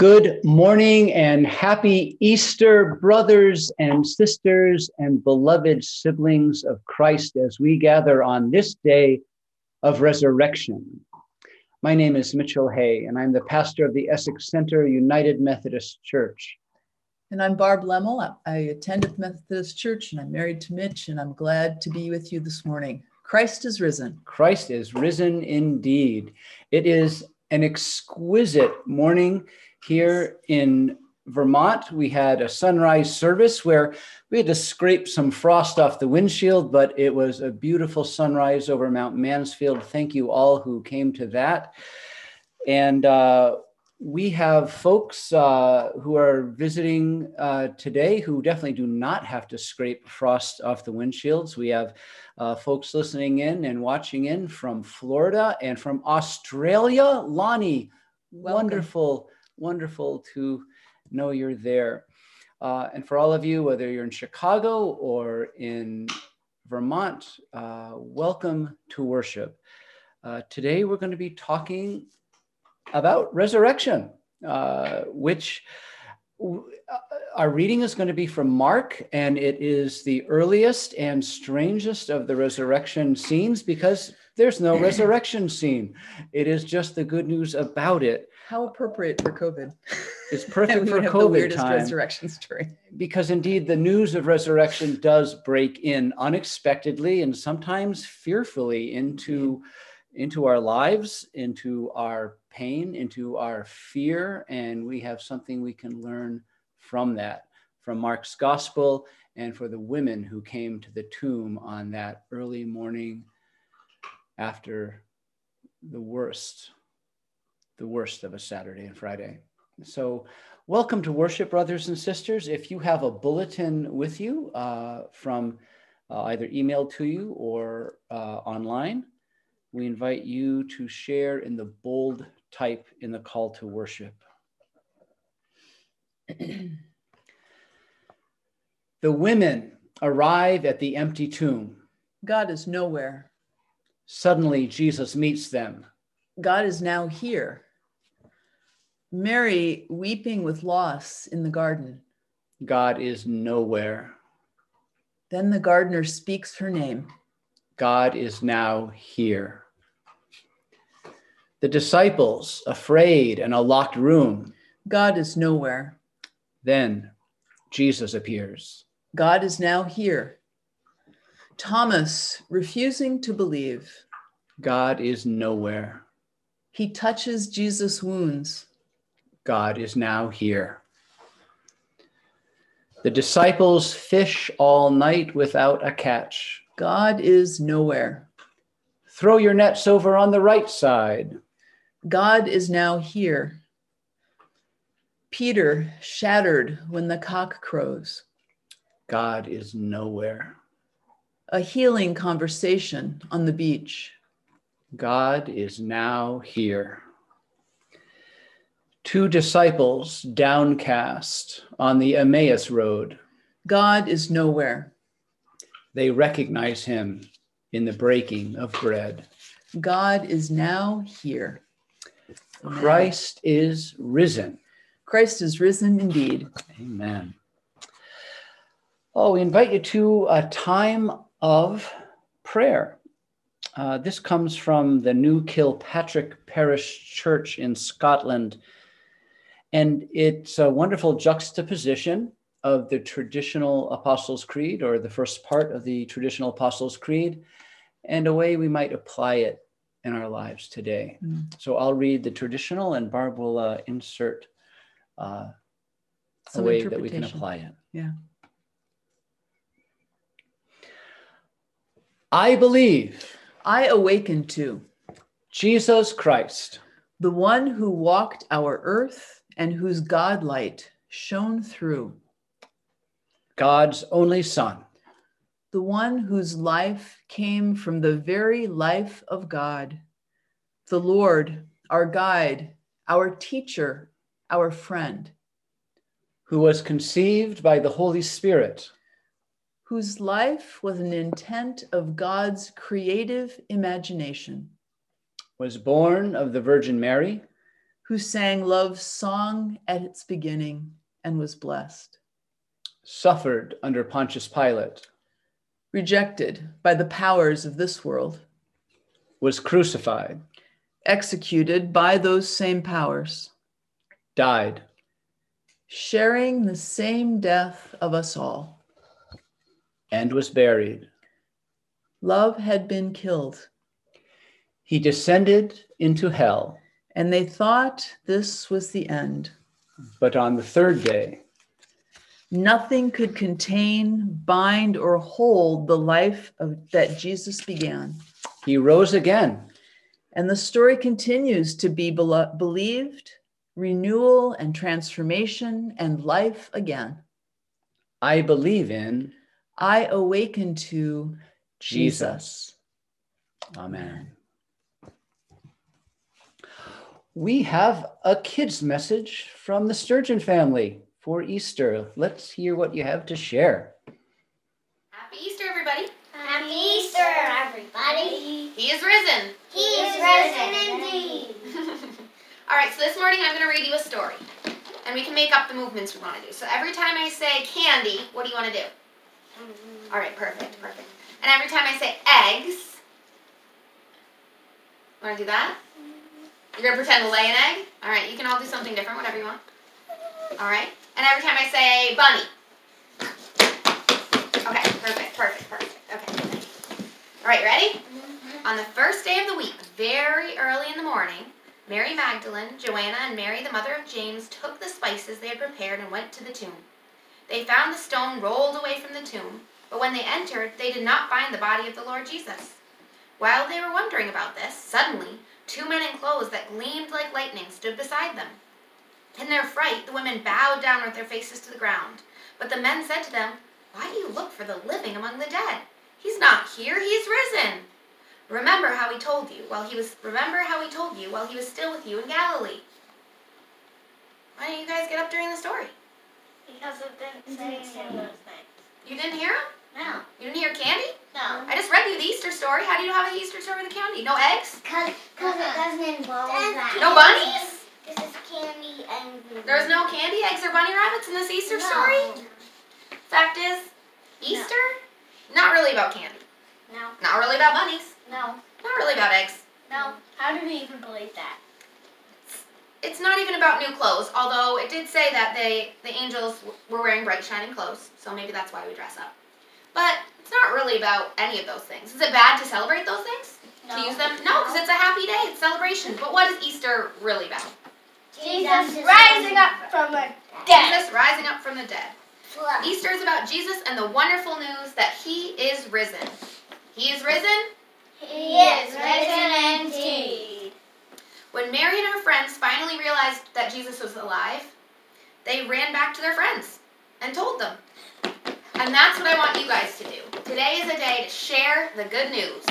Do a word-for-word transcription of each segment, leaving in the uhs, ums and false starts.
Good morning and happy Easter, brothers and sisters and beloved siblings of Christ, as we gather on this day of resurrection. My name is Mitchell Hay, and I'm the pastor of the Essex Center United Methodist Church. And I'm Barb Lemmel. I attend at Methodist Church, and I'm married to Mitch, and I'm glad to be with you this morning. Christ is risen. Christ is risen indeed. It is an exquisite morning here in Vermont. We had a sunrise service where we had to scrape some frost off the windshield, but it was a beautiful sunrise over Mount Mansfield. Thank you all who came to that. And uh, we have folks uh, who are visiting uh, today who definitely do not have to scrape frost off the windshields. We have uh, folks listening in and watching in from Florida and from Australia. Lonnie, Welcome. wonderful. Wonderful to know you're there. Uh, and for all of you, whether you're in Chicago or in Vermont, uh, welcome to worship. Uh, today, we're going to be talking about resurrection, uh, which w- our reading is going to be from Mark, and it is the earliest and strangest of the resurrection scenes because there's no resurrection scene. It is just the good news about it. How appropriate for COVID. It's perfect for have COVID the weirdest time. resurrection story. Because indeed, the news of resurrection does break in unexpectedly and sometimes fearfully into, into our lives, into our pain, into our fear, and we have something we can learn from that, from Mark's gospel, and for the women who came to the tomb on that early morning after the worst, the worst of a Saturday and Friday. So welcome to worship, brothers and sisters. If you have a bulletin with you uh, from uh, either emailed to you or uh, online, we invite you to share in the bold type in the call to worship. The women arrive at the empty tomb. God is nowhere. Suddenly, Jesus meets them. God is now here. Mary weeping with loss in the garden. God is nowhere. Then the gardener speaks her name. God is now here. The disciples, afraid in a locked room. God is nowhere. Then Jesus appears. God is now here. Thomas refusing to believe. God is nowhere. He touches Jesus' wounds. God is now here. The disciples fish all night without a catch. God is nowhere. Throw your nets over on the right side. God is now here. Peter shattered when the cock crows. God is nowhere. A healing conversation on the beach. God is now here. Two disciples downcast on the Emmaus road. God is nowhere. They recognize him in the breaking of bread. God is now here. Amen. Christ is risen. Christ is risen indeed. Amen. Oh, we invite you to a time of prayer. Uh, this comes from the New Kilpatrick Parish Church in Scotland. And it's a wonderful juxtaposition of the traditional Apostles' Creed, or the first part of the traditional Apostles' Creed, and a way we might apply it in our lives today. Mm. So I'll read the traditional, and Barb will uh, insert uh, a way that we can apply it. Yeah. I believe. I awaken to Jesus Christ, the one who walked our earth and whose God light shone through. God's only Son, the one whose life came from the very life of God, the Lord, our guide, our teacher, our friend, who was conceived by the Holy Spirit, whose life was an intent of God's creative imagination, was born of the Virgin Mary, who sang love's song at its beginning and was blessed, suffered under Pontius Pilate, rejected by the powers of this world, was crucified, executed by those same powers, died, sharing the same death of us all, and was buried. Love had been killed. He descended into hell. And they thought this was the end. But on the third day, nothing could contain, bind, or hold the life of, that Jesus began. he rose again. And the story continues to be belo- believed, renewal and transformation and life again. I believe in I awaken to Jesus. Jesus. Amen. We have a kid's message from the Sturgeon family for Easter. Let's hear what you have to share. Happy Easter, everybody. Happy Easter, everybody. He is risen. He is risen indeed. All right, so this morning I'm going to read you a story, and we can make up the movements we want to do. So every time I say candy, what do you want to do? All right, perfect, perfect. And every time I say eggs, want to do that? You're going to pretend to lay an egg? All right, you can all do something different, whatever you want. All right. And every time I say bunny. Okay, perfect, perfect, perfect. Okay. All right, ready? On the first day of the week, very early in the morning, Mary Magdalene, Joanna, and Mary, the mother of James, took the spices they had prepared and went to the tomb. They found the stone rolled away from the tomb, but when they entered, they did not find the body of the Lord Jesus. While they were wondering about this, suddenly, two men in clothes that gleamed like lightning stood beside them. In their fright, the women bowed down with their faces to the ground. But the men said to them, "Why do you look for the living among the dead? He's not here, he is risen. Remember how he told you while he was remember how he told you while he was still with you in Galilee." Why didn't you guys get up during the story? Because it didn't say any of those things. You didn't hear him? No. You didn't hear candy? No. I just read you the Easter story. How do you have an Easter story with candy? No eggs? Because it doesn't involve that. No bunnies? This is candy and... There's no candy, eggs, or bunny rabbits in this Easter No. story? Fact is, Easter? Not really about candy. No. Not really about bunnies. No. Not really about eggs. No. How do we even believe that? It's not even about new clothes, although it did say that they the angels w- were wearing bright, shining clothes, so maybe that's why we dress up. But it's not really about any of those things. Is it bad to celebrate those things? No. To use them? No, because it's a happy day. It's celebration. But what is Easter really about? Jesus rising up from the dead. Jesus rising up from the dead. Easter is about Jesus and the wonderful news that he is risen. He is risen? He is risen indeed. When Mary and her friends finally realized that Jesus was alive, they ran back to their friends and told them. And that's what I want you guys to do. Today is a day to share the good news.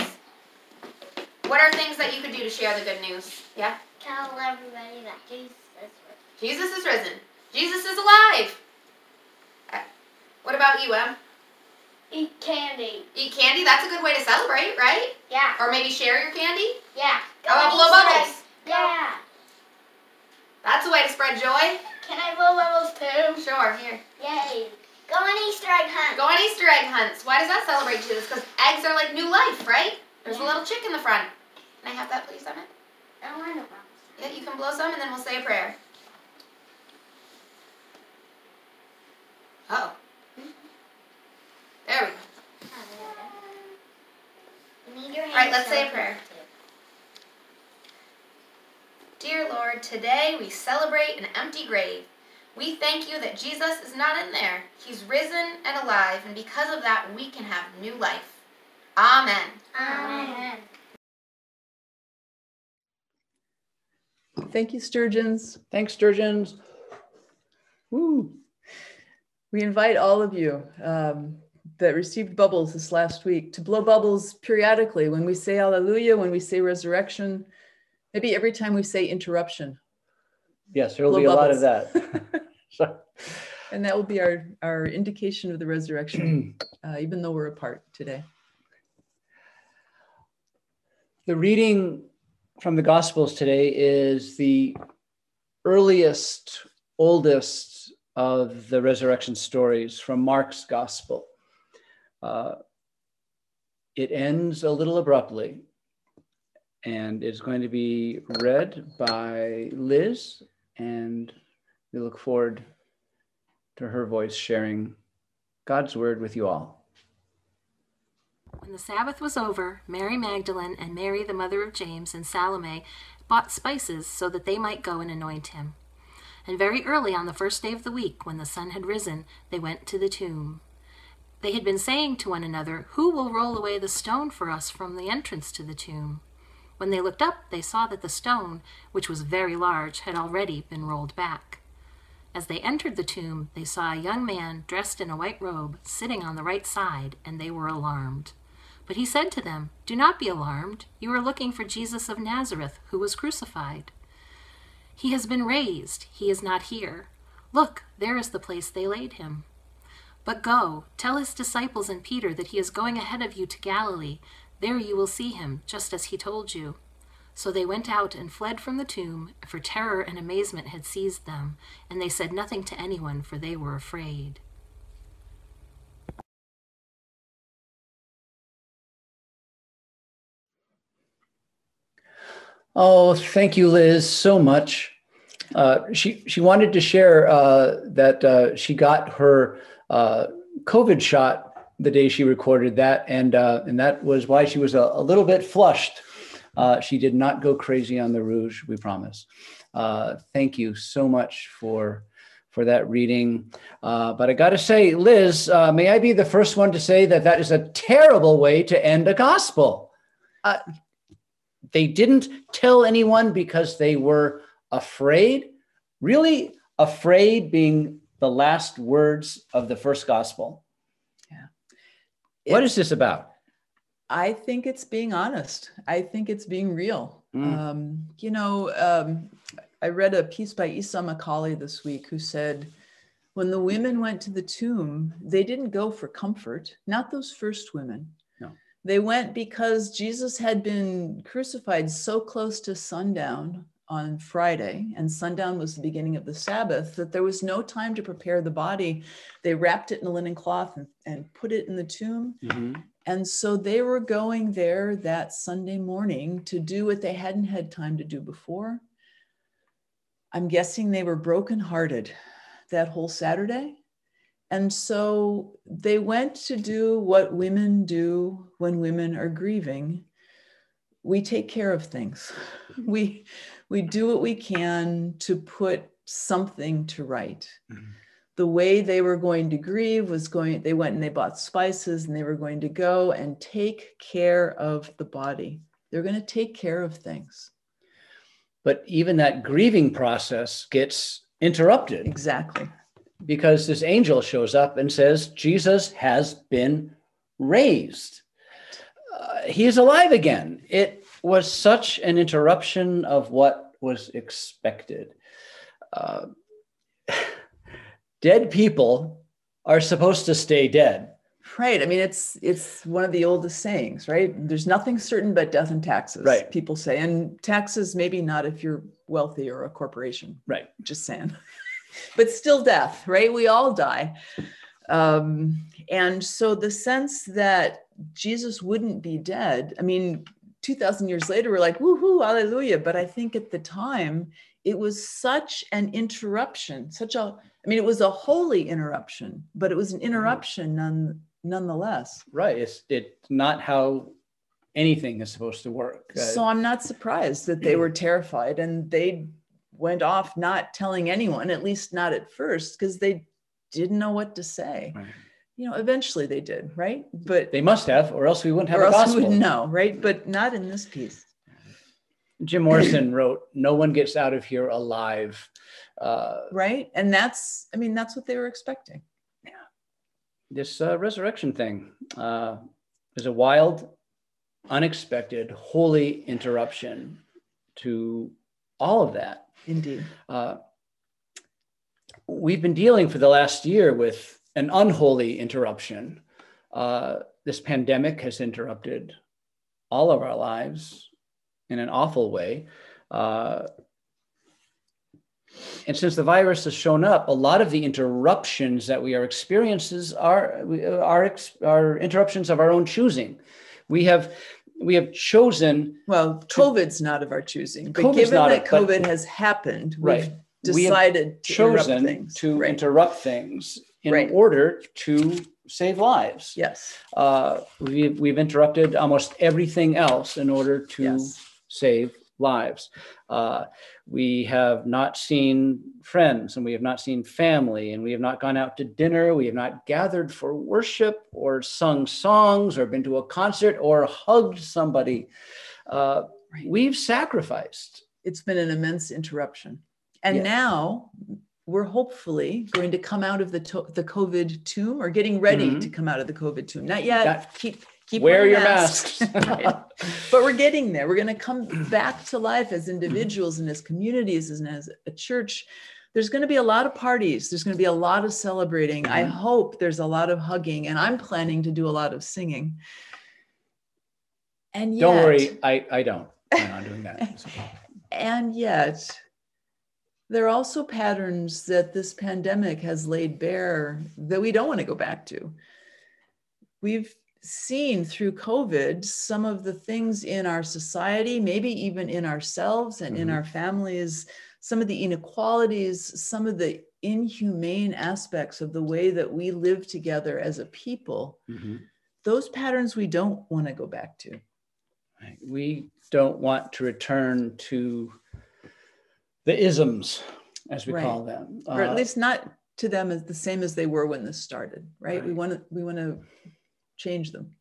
What are things that you could do to share the good news? Yeah? Tell everybody that Jesus is risen. Jesus is risen. Jesus is alive. Uh, What about you, Em? Eat candy. Eat candy? That's a good way to celebrate, right? Yeah. Or maybe share your candy? Yeah. How about on blow Easter bubbles? eggs. Yeah. That's a way to spread joy. Can I blow bubbles too? Sure, here. Yay. Go on Easter egg hunt. Go on Easter egg hunts. Why does that celebrate Jesus? Because eggs are like new life, right? There's Yeah. a little chick in the front. Can I have that, please, Emmett? I don't want no bubbles. Yeah, you can blow some, and then we'll say a prayer. Uh-oh. There we go. You need your hands. All right, let's say a open. prayer. Dear Lord, today we celebrate an empty grave. We thank you that Jesus is not in there. He's risen and alive, and because of that, we can have new life. Amen. Amen. Thank you, Sturgeons. Thanks, Sturgeons. Woo. We invite all of you um, that received bubbles this last week to blow bubbles periodically when we say Alleluia, when we say resurrection, maybe every time we say interruption. Yes, there will Blow be a lot bubbles. of that. So, And that will be our, our indication of the resurrection, uh, even though we're apart today. the reading from the Gospels today is the earliest, oldest of the resurrection stories from Mark's gospel. Uh, it ends a little abruptly, and it's going to be read by Liz, and we look forward to her voice sharing God's word with you all. When the Sabbath was over, Mary Magdalene and Mary, the mother of James, and Salome bought spices so that they might go and anoint him. And very early on the first day of the week, when the sun had risen, they went to the tomb. They had been saying to one another, "Who will roll away the stone for us from the entrance to the tomb?" When they looked up, they saw that the stone, which was very large, had already been rolled back. As they entered the tomb, they saw a young man dressed in a white robe sitting on the right side, and they were alarmed. But he said to them, "Do not be alarmed. You are looking for Jesus of Nazareth, who was crucified. He has been raised. He is not here. Look, there is the place they laid him. But go, tell his disciples and Peter that he is going ahead of you to Galilee. There you will see him, just as he told you." So they went out and fled from the tomb, for terror and amazement had seized them, and they said nothing to anyone, for they were afraid. Oh, thank you, Liz, so much. Uh, she she wanted to share uh, that uh, she got her uh, COVID shot the day she recorded that, and uh, and that was why she was a, a little bit flushed. Uh, she did not go crazy on the rouge, we promise. Uh, thank you so much for for that reading. Uh, but I got to say, Liz, uh, may I be the first one to say that that is a terrible way to end a gospel. Uh, they didn't tell anyone because they were afraid. Really, afraid being the last words of the first gospel. Yeah. What It's- is this about? I think it's being honest. I think it's being real. Mm. Um, you know, um, I read a piece by Isa Macaulay this week who said, when the women went to the tomb, they didn't go for comfort, not those first women. No. They went because Jesus had been crucified so close to sundown on Friday, and sundown was the beginning of the Sabbath, that there was no time to prepare the body. They wrapped it in a linen cloth and, and put it in the tomb. Mm-hmm. And so they were going there that Sunday morning to do what they hadn't had time to do before. I'm guessing they were brokenhearted that whole Saturday. And so they went to do what women do when women are grieving. We take care of things. We, we do what we can to put something to right. Mm-hmm. The way they were going to grieve was going, they went and they bought spices, and they were going to go and take care of the body. They're going to take care of things. But even that grieving process gets interrupted. Exactly. Because this angel shows up and says, Jesus has been raised. Uh, he is alive again. It was such an interruption of what was expected. Uh, Dead people are supposed to stay dead. Right. I mean, it's it's one of the oldest sayings, right? There's nothing certain but death and taxes, right? People say. And taxes, maybe not if you're wealthy or a corporation. Right. Just saying. But still death, right? We all die. Um, and so the sense that Jesus wouldn't be dead, I mean, two thousand years later, we're like, woohoo, hallelujah. But I think at the time, it was such an interruption, such a, I mean, it was a holy interruption, but it was an interruption none, nonetheless. Right. It's, it's not how anything is supposed to work. Uh, so I'm not surprised that they were terrified, and they went off not telling anyone, at least not at first, because they didn't know what to say. Right. You know, eventually they did, right? But they must have, or else we wouldn't have or a else gospel. we wouldn't know, right? But not in this piece. Jim Morrison wrote, "No one gets out of here alive." Uh, right. And that's, I mean, that's what they were expecting. Yeah. This uh, resurrection thing uh, is a wild, unexpected, holy interruption to all of that. Indeed. Uh, we've been dealing for the last year with an unholy interruption. Uh, this pandemic has interrupted all of our lives in an awful way. Uh, And since the virus has shown up, a lot of the interruptions that we are experiencing are, are, are interruptions of our own choosing. We have we have chosen. Well, COVID's not of our choosing, but COVID's given not that it, but- COVID has happened, Right. we've We have decided to interrupt chosen things. to Right. interrupt things in Right. order to save lives. Yes. Uh, we've, we've interrupted almost everything else in order to Yes. save lives. Uh, we have not seen friends, and we have not seen family, and we have not gone out to dinner. We have not gathered for worship or sung songs or been to a concert or hugged somebody. Uh, Right. We've sacrificed. It's been an immense interruption. And Yes. now we're hopefully going to come out of the to- the COVID tomb, or getting ready Mhm. to come out of the COVID tomb. Not yet. That- keep keep Wear wearing your masks. masks. Right. But we're getting there. We're going to come back to life as individuals and as communities and as a church. There's going to be a lot of parties. There's going to be a lot of celebrating. I Mhm. hope there's a lot of hugging, and I'm planning to do a lot of singing. And yet, Don't worry, I, I don't plan on doing that. and yet, there are also patterns that this pandemic has laid bare that we don't want to go back to. We've seen through COVID some of the things in our society, maybe even in ourselves and in Mhm. our families, some of the inequalities, some of the inhumane aspects of the way that we live together as a people. Mhm. Those patterns we don't want to go back to. Right. We don't want to return to the isms, as we Right. call them. Or at Uh, least not to them as the same as they were when this started, right? We Right. want to we want to change them.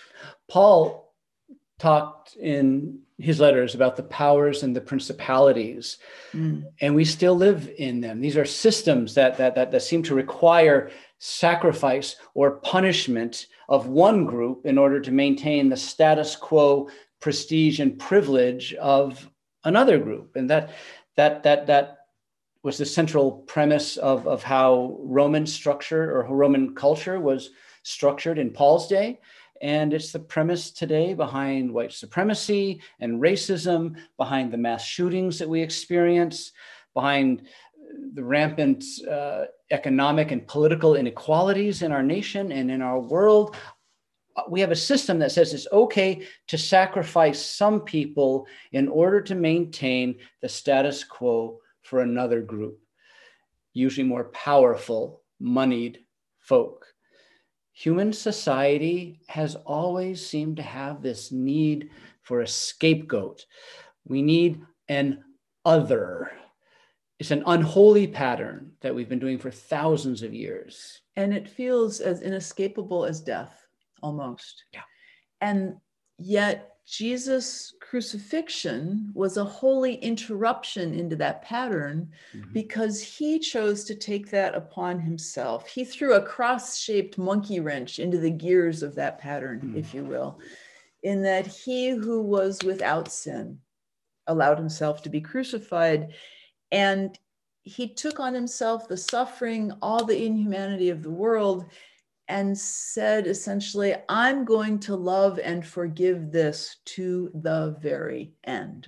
Paul talked in his letters about the powers and the principalities, Mm. and we still live in them. These are systems that, that, that, that seem to require sacrifice or punishment of one group in order to maintain the status quo, prestige, and privilege of another group. And that that that that was the central premise of, of how Roman structure or Roman culture was structured in Paul's day. And it's the premise today behind white supremacy and racism, behind the mass shootings that we experience, behind the rampant uh, economic and political inequalities in our nation and in our world. We have a system that says it's okay to sacrifice some people in order to maintain the status quo for another group, usually more powerful, moneyed folk. Human society has always seemed to have this need for a scapegoat. We need an other. It's an unholy pattern that we've been doing for thousands of years. And it feels as inescapable as death, almost. Yeah. And yet Jesus' crucifixion was a holy interruption into that pattern, Mhm. because he chose to take that upon himself. He threw a cross-shaped monkey wrench into the gears of that pattern, Mm. if you will, in that he who was without sin allowed himself to be crucified, and he took on himself the suffering, all the inhumanity of the world, and said essentially, I'm going to love and forgive this to the very end.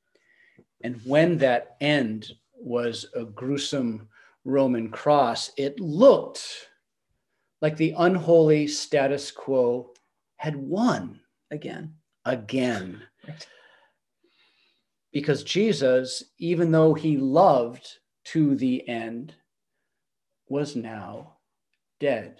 And when that end was a gruesome Roman cross, it looked like the unholy status quo had won Again. again. Right. Because Jesus, even though he loved to the end, was now dead.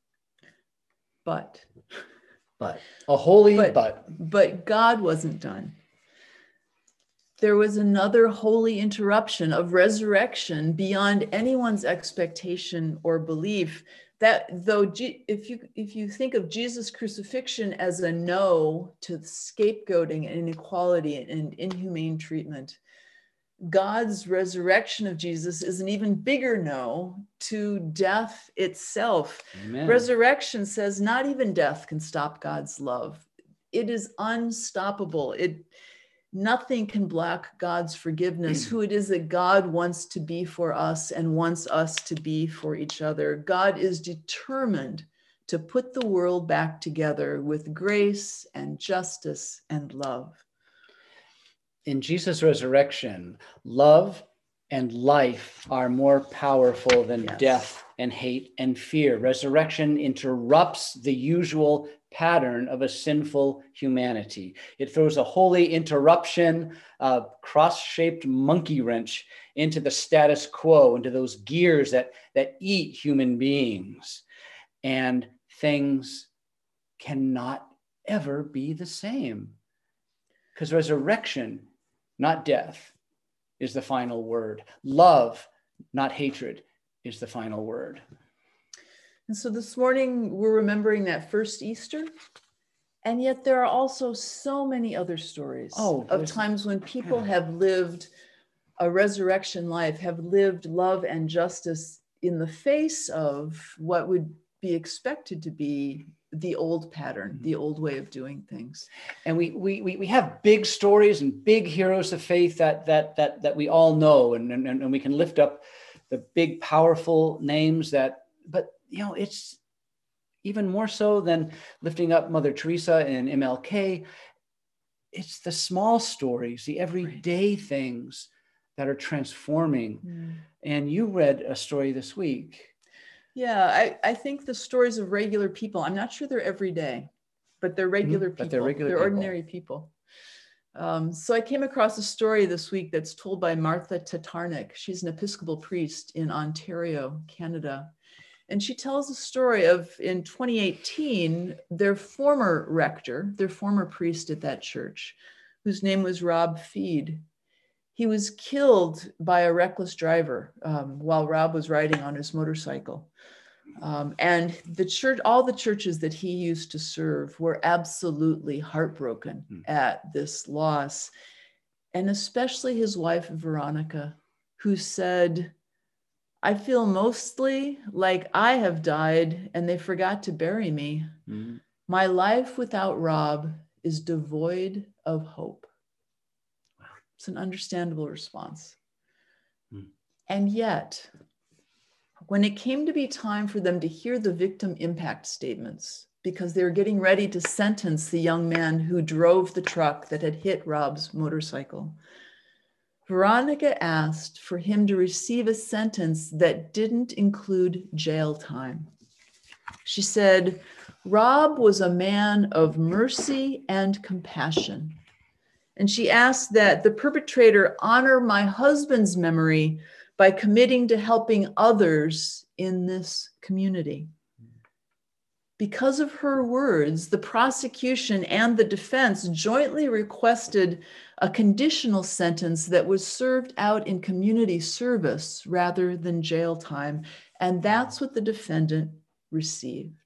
But, But a holy But- but. but God wasn't done. There was another holy interruption of resurrection beyond anyone's expectation or belief. That though, G- if you if you think of Jesus' crucifixion as a no to scapegoating and inequality and inhumane treatment, God's resurrection of Jesus is an even bigger no to death itself. Amen. Resurrection says not even death can stop God's love. It is unstoppable. It nothing can block God's forgiveness, who it is that God wants to be for us and wants us to be for each other. God is determined to put the world back together with grace and justice and love. In Jesus' resurrection, love and life are more powerful than Yes. death and hate and fear. Resurrection interrupts the usual pattern of a sinful humanity. It throws a holy interruption, a cross-shaped monkey wrench into the status quo, into those gears that, that eat human beings. And things cannot ever be the same. Because resurrection, not death, is the final word. Love, not hatred, is the final word. And so this morning, we're remembering that first Easter. And yet there are also so many other stories Oh, of there's- times when people have lived a resurrection life, have lived love and justice in the face of what would be expected to be the old pattern, the old way of doing things. And we we we we have big stories and big heroes of faith that that that that we all know, and and, and we can lift up the big powerful names that, but you know, it's even more so than lifting up Mother Teresa and M L K. It's the small stories, the everyday things that are transforming. Mm. And you read a story this week. Yeah, I, I think the stories of regular people, I'm not sure they're everyday, but they're regular Mhm, people. but they're regular they're people. ordinary people. Um, so I came across a story this week that's told by Martha Tatarnik. She's an Episcopal priest in Ontario, Canada. And she tells a story of in twenty eighteen, their former rector, their former priest at that church, whose name was Rob Feed. He was killed by a reckless driver um, while Rob was riding on his motorcycle. Um, and the church, all the churches that he used to serve were absolutely heartbroken Mm. at this loss. And especially his wife, Veronica, who said, I feel mostly like I have died and they forgot to bury me. Mhm. My life without Rob is devoid of hope. It's an understandable response. Mm. And yet, when it came to be time for them to hear the victim impact statements, because they were getting ready to sentence the young man who drove the truck that had hit Rob's motorcycle, Veronica asked for him to receive a sentence that didn't include jail time. She said, Rob was a man of mercy and compassion. And she asked that the perpetrator honor my husband's memory by committing to helping others in this community. Because of her words, the prosecution and the defense jointly requested a conditional sentence that was served out in community service rather than jail time. And that's what the defendant received.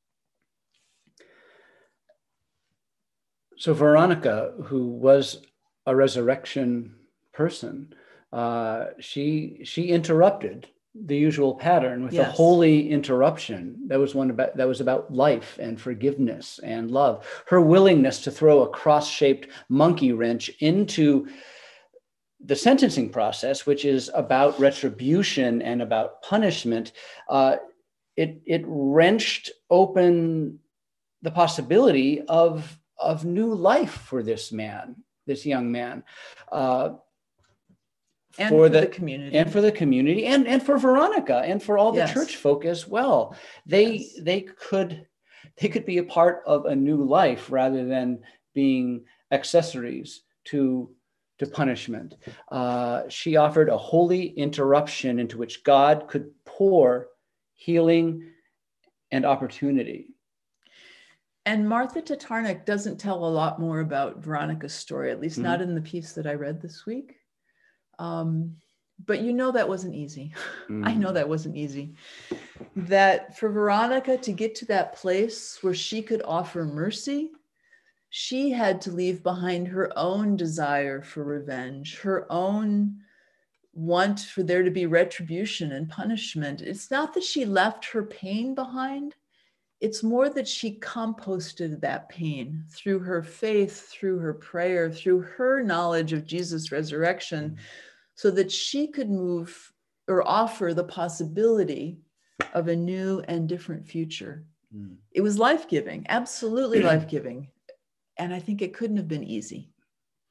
So Veronica, who was a resurrection person, uh, she she interrupted the usual pattern with Yes. a holy interruption. That was one about that was about life and forgiveness and love. Her willingness to throw a cross-shaped monkey wrench into the sentencing process, which is about retribution and about punishment, uh, it it wrenched open the possibility of of new life for this man, this young man, uh, And for the community. and for the community, and and for Veronica, and for all the Yes. church folk as well. They Yes. they could they could be a part of a new life rather than being accessories to to punishment. Uh, she offered a holy interruption into which God could pour healing and opportunity. And Martha Tatarnik doesn't tell a lot more about Veronica's story, at least Mhm. not in the piece that I read this week. Um, but you know that wasn't easy. I know that wasn't easy. That for Veronica to get to that place where she could offer mercy, she had to leave behind her own desire for revenge, her own want for there to be retribution and punishment. It's not that she left her pain behind. It's more that she composted that pain through her faith, through her prayer, through her knowledge of Jesus' resurrection, so that she could move or offer the possibility of a new and different future. Mm. It was life-giving, absolutely life-giving. And I think it couldn't have been easy.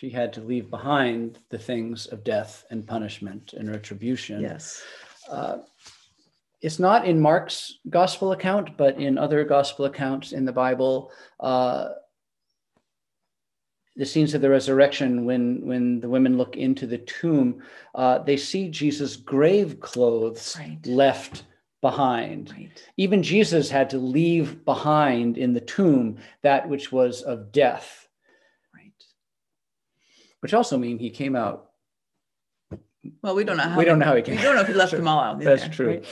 She had to leave behind the things of death and punishment and retribution. Yes. Uh, it's not in Mark's gospel account, but in other gospel accounts in the Bible, uh, the scenes of the resurrection, when, when the women look into the tomb, uh, they see Jesus' grave clothes Right. left behind. Right. Even Jesus had to leave behind in the tomb that which was of death, Right. which also means he came out. Well, we don't know how. We don't know how he We came don't know if he left Sure. them all out. That's there, true. right?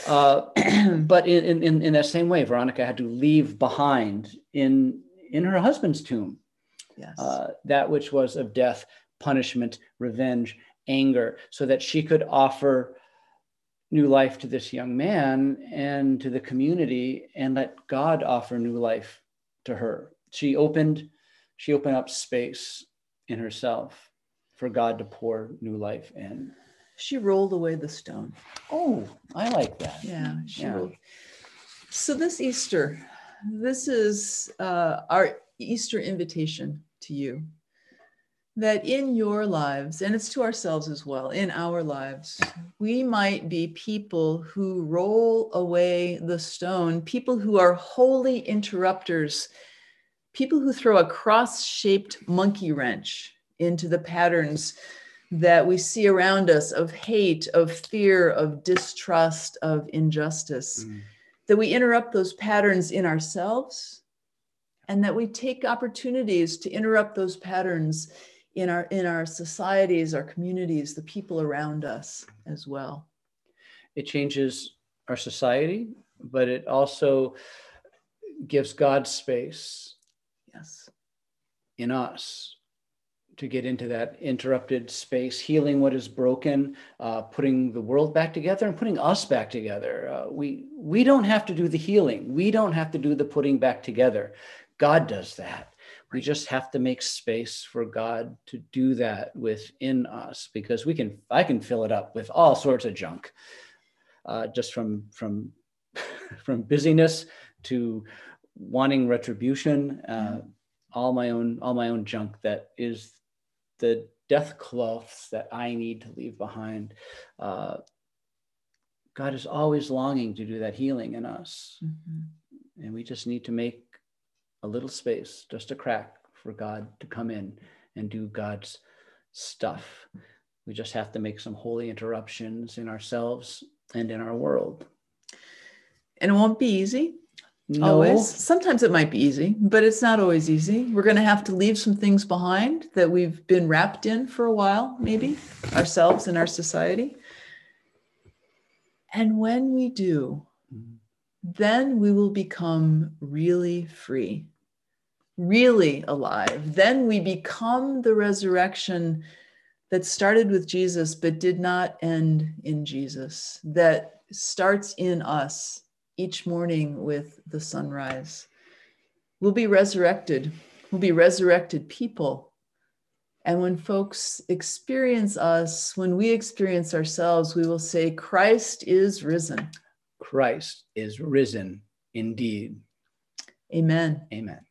Uh, but in, in, in that same way, Veronica had to leave behind in, in her husband's tomb Yes. uh, that which was of death, punishment, revenge, anger, so that she could offer new life to this young man and to the community, and let God offer new life to her. She opened, she opened up space in herself for God to pour new life in. She rolled away the stone. Oh, I like that. Yeah. She Yeah. rolled. So this Easter, this is uh, our Easter invitation to you, that in your lives, and it's to ourselves as well, in our lives, we might be people who roll away the stone, people who are holy interrupters, people who throw a cross-shaped monkey wrench into the patterns that we see around us of hate, of fear, of distrust, of injustice, Mm. that we interrupt those patterns in ourselves, and that we take opportunities to interrupt those patterns in our in our societies, our communities, the people around us as well. It changes our society, but it also gives God space Yes. in us to get into that interrupted space, healing what is broken, uh, putting the world back together and putting us back together. Uh, we, we don't have to do the healing. We don't have to do the putting back together. God does that. We just have to make space for God to do that within us, because we can, I can fill it up with all sorts of junk, uh, just from, from, from busyness to wanting retribution, uh, all my own, all my own junk that is the death cloths that I need to leave behind. Uh, God is always longing to do that healing in us. Mm-hmm. And we just need to make a little space, just a crack, for God to come in and do God's stuff. We just have to make some holy interruptions in ourselves and in our world. And it won't be easy. No, Always. Sometimes it might be easy, but it's not always easy. We're going to have to leave some things behind that we've been wrapped in for a while, maybe, ourselves and our society. And when we do, then we will become really free, really alive. Then we become the resurrection that started with Jesus, but did not end in Jesus, that starts in us each morning with the sunrise. We'll be resurrected. We'll be resurrected people. And when folks experience us, when we experience ourselves, we will say, Christ is risen. Christ is risen indeed. Amen. Amen.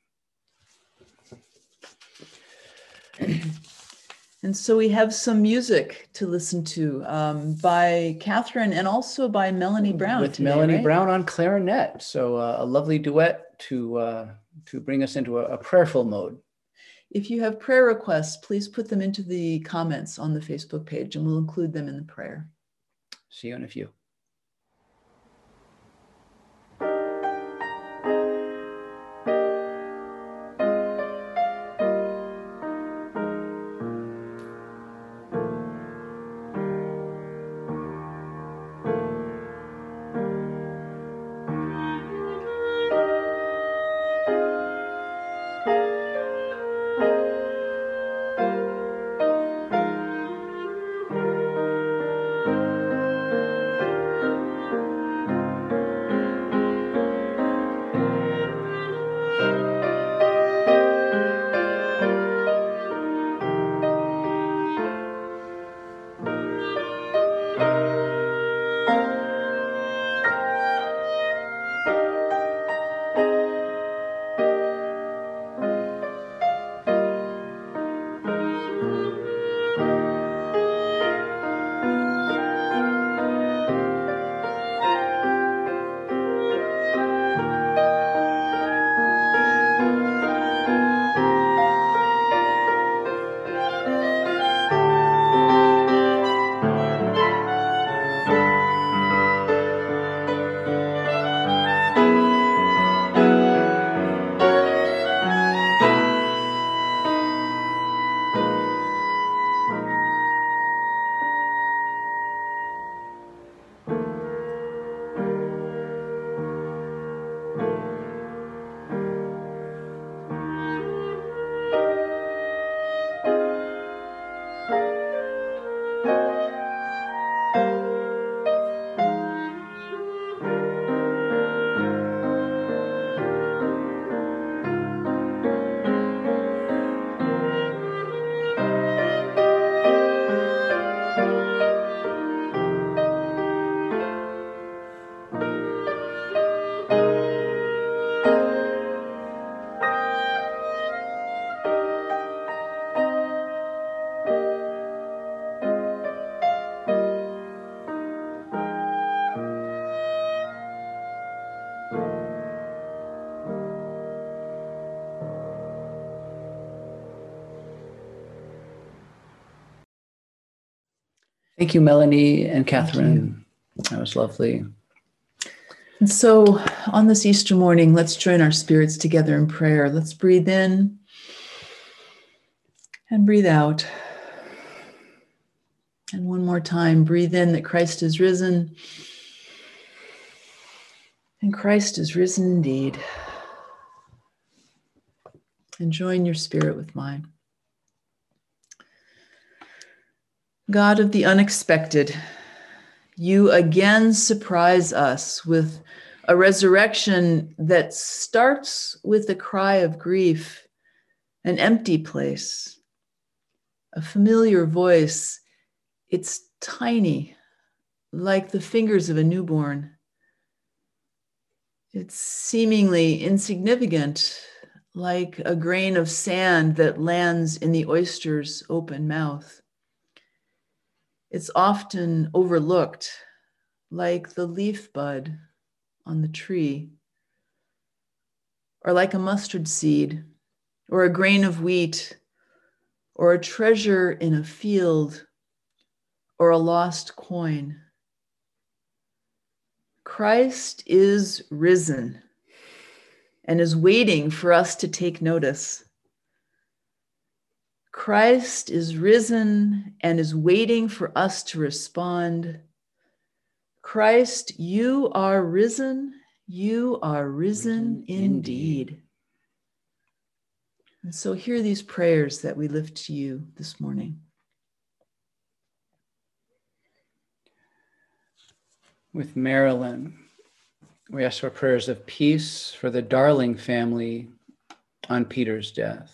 And so we have some music to listen to um, by Catherine and also by Melanie Brown. With today, Melanie right? Brown on clarinet. So uh, a lovely duet to, uh, to bring us into a, a prayerful mode. If you have prayer requests, please put them into the comments on the Facebook page and we'll include them in the prayer. See you in a few. Thank you, Melanie and Catherine. That was lovely. And so on this Easter morning, let's join our spirits together in prayer. Let's breathe in and breathe out. And one more time, breathe in that Christ is risen. And Christ is risen indeed. And join your spirit with mine. God of the unexpected, you again surprise us with a resurrection that starts with a cry of grief, an empty place, a familiar voice. It's tiny, like the fingers of a newborn. It's seemingly insignificant, like a grain of sand that lands in the oyster's open mouth. It's often overlooked, like the leaf bud on the tree, or like a mustard seed, or a grain of wheat, or a treasure in a field, or a lost coin. Christ is risen and is waiting for us to take notice. Christ is risen and is waiting for us to respond. Christ, you are risen. You are risen, risen indeed. indeed. And so hear these prayers that we lift to you this morning. With Marilyn, we ask for prayers of peace for the Darling family on Peter's death.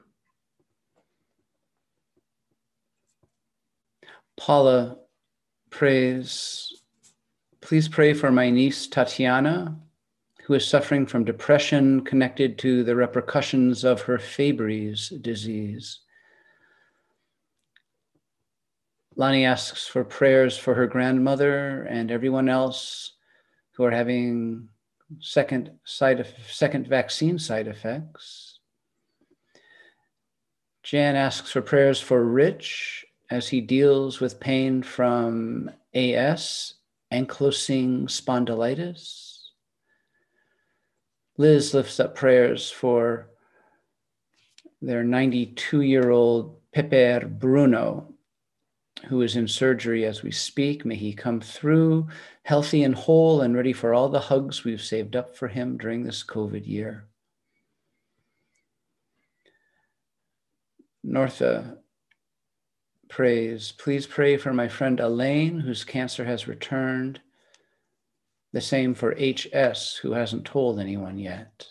Paula prays, please pray for my niece Tatiana, who is suffering from depression connected to the repercussions of her Fabry's disease. Lonnie asks for prayers for her grandmother and everyone else who are having second side second vaccine side effects. Jan asks for prayers for Rich as he deals with pain from A S, ankylosing spondylitis. Liz lifts up prayers for their ninety-two-year-old Pepper Bruno, who is in surgery as we speak. May he come through healthy and whole and ready for all the hugs we've saved up for him during this COVID year. Northa prays, please pray for my friend Elaine, whose cancer has returned. The same for H S, who hasn't told anyone yet.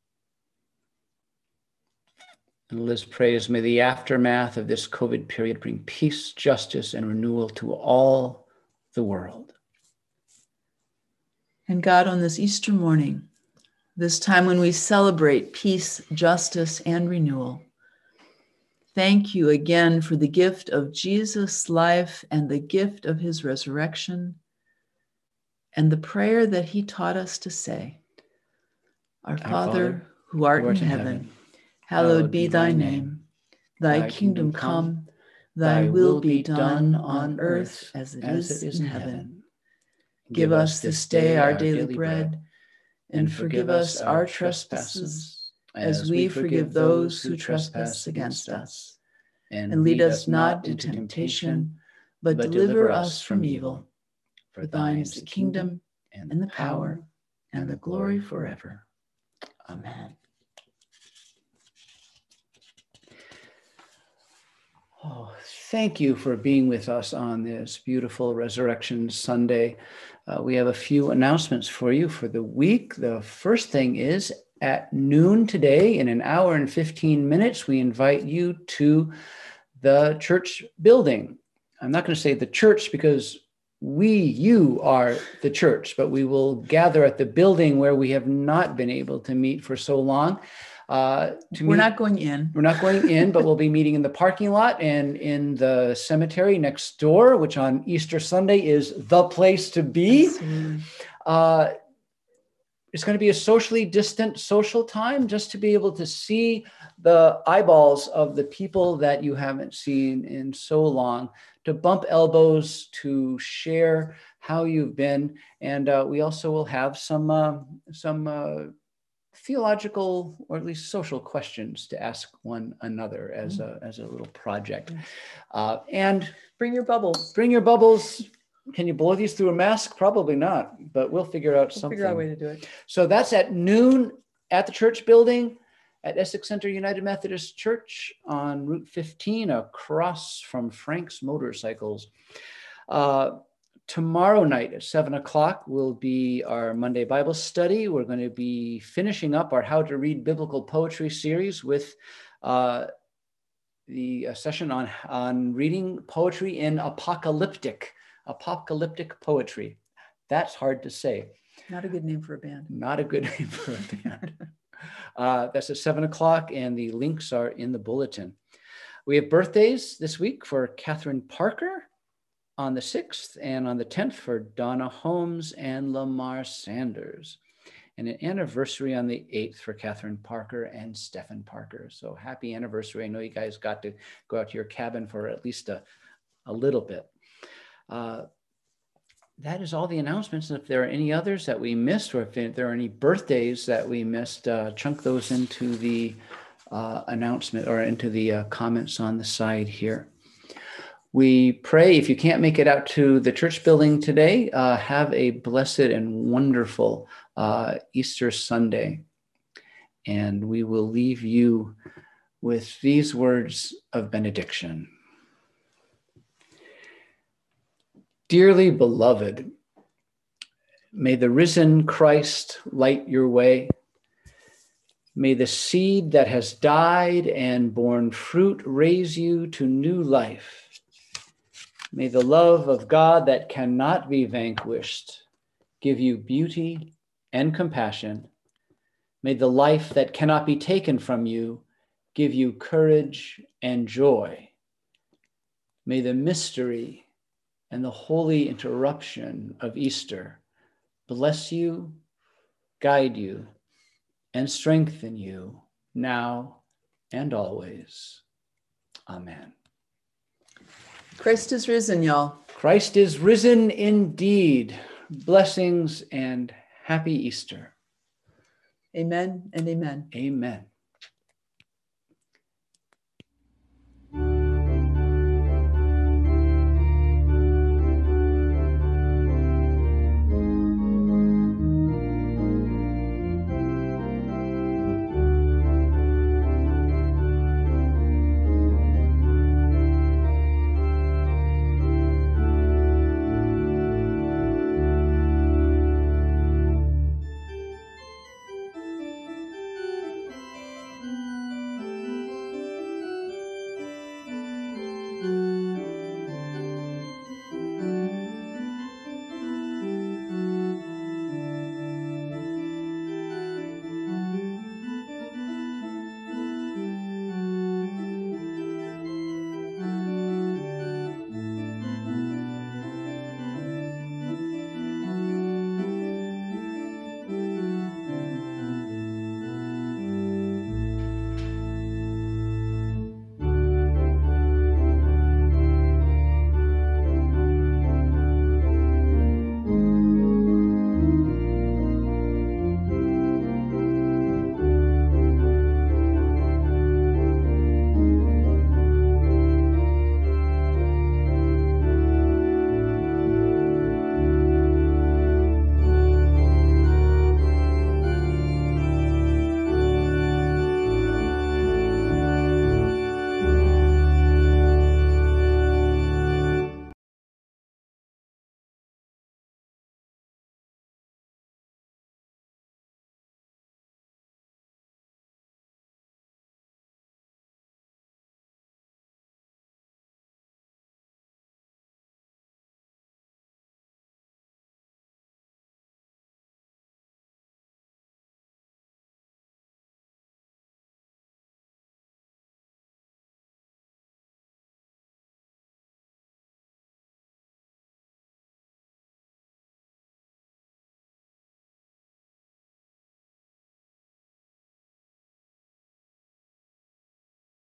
And Liz prays, may the aftermath of this COVID period bring peace, justice, and renewal to all the world. And God, on this Easter morning, this time when we celebrate peace, justice, and renewal, thank you again for the gift of Jesus' life and the gift of his resurrection and the prayer that he taught us to say. Our, Our Father, Father, who art, who art in, in heaven, heaven hallowed be thy name. Thy kingdom come, thy will be done on earth as it is in heaven. Give us this day our daily bread, and forgive us our trespasses, as we forgive those who trespass against us. And lead us not into temptation, but deliver us from evil. For thine is the kingdom, and the power, and the glory forever. Amen. Oh, thank you for being with us on this beautiful Resurrection Sunday. Uh, we have a few announcements for you for the week. The first thing is at noon today, in an hour and fifteen minutes, we invite you to the church building. I'm not going to say the church because we, you are the church, but we will gather at the building where we have not been able to meet for so long. Uh, to We're meet, not going in. We're not going in, but we'll be meeting in the parking lot and in the cemetery next door, which on Easter Sunday is the place to be. Uh, it's going to be a socially distant social time, just to be able to see the eyeballs of the people that you haven't seen in so long, to bump elbows, to share how you've been. And uh, we also will have some, uh, some uh, theological or at least social questions to ask one another as a, as a little project. Uh, and Bring your bubbles. bring your bubbles. Can you blow these through a mask? Probably not, but we'll figure out We'll something. figure out a way to do it. So that's at noon at the church building at Essex Center United Methodist Church on Route fifteen, across from Frank's Motorcycles. Uh, tomorrow night at seven o'clock will be our Monday Bible study. We're going to be finishing up our How to Read Biblical Poetry series with uh, the uh, session on, on reading poetry in apocalyptic, apocalyptic poetry. That's hard to say. Not a good name for a band. Not a good name for a band. Uh, that's at seven o'clock, and the links are in the bulletin. We have birthdays this week for Catherine Parker on the sixth, and on the tenth for Donna Holmes and Lamar Sanders, and an anniversary on the eighth for Catherine Parker and Stephen Parker. So happy anniversary. I know you guys got to go out to your cabin for at least a, a little bit. Uh, That is all the announcements. And if there are any others that we missed, or if there are any birthdays that we missed, uh, chunk those into the uh, announcement or into the uh, comments on the side here. We pray, if you can't make it out to the church building today, uh, have a blessed and wonderful uh, Easter Sunday. And we will leave you with these words of benediction. Dearly beloved, may the risen Christ light your way. May the seed that has died and borne fruit raise you to new life. May the love of God that cannot be vanquished give you beauty and compassion. May the life that cannot be taken from you give you courage and joy. May the mystery and the holy interruption of Easter bless you, guide you, and strengthen you now and always. Amen. Christ is risen, y'all. Christ is risen indeed. Blessings and happy Easter. Amen and amen. Amen.